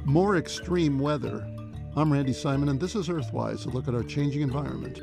More extreme weather. I'm Randy Simon, and this is Earthwise, a look at our changing environment.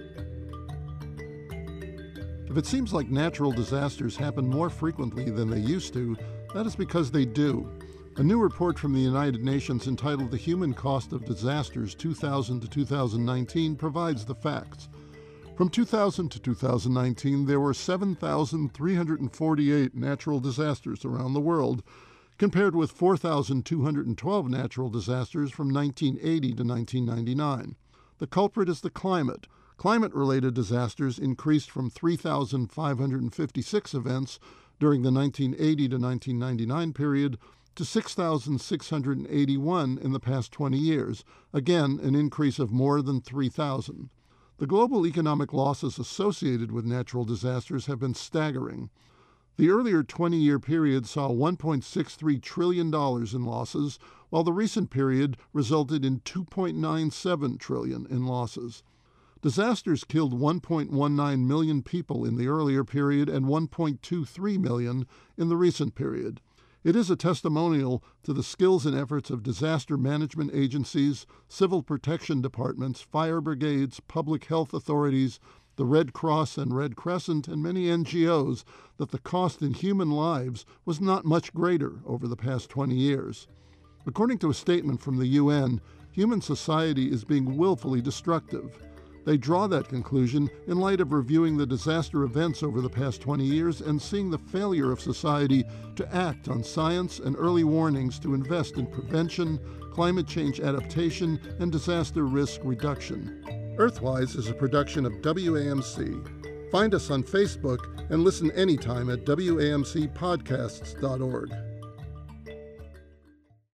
If it seems like natural disasters happen more frequently than they used to, that is because they do. A new report from the United Nations entitled The Human Cost of Disasters 2000 to 2019 provides the facts. From 2000 to 2019, there were 7,348 natural disasters around the world, compared with 4,212 natural disasters from 1980 to 1999. The culprit is the climate. Climate-related disasters increased from 3,556 events during the 1980 to 1999 period to 6,681 in the past 20 years, again an increase of more than 3,000. The global economic losses associated with natural disasters have been staggering. The earlier 20-year period saw $1.63 trillion in losses, while the recent period resulted in $2.97 trillion in losses. Disasters killed 1.19 million people in the earlier period and 1.23 million in the recent period. It is a testimonial to the skills and efforts of disaster management agencies, civil protection departments, fire brigades, public health authorities, the Red Cross and Red Crescent, and many NGOs that the cost in human lives was not much greater over the past 20 years. According to a statement from the UN, human society is being willfully destructive. They draw that conclusion in light of reviewing the disaster events over the past 20 years and seeing the failure of society to act on science and early warnings to invest in prevention, climate change adaptation, and disaster risk reduction. Earthwise is a production of WAMC. Find us on Facebook and listen anytime at WAMCpodcasts.org.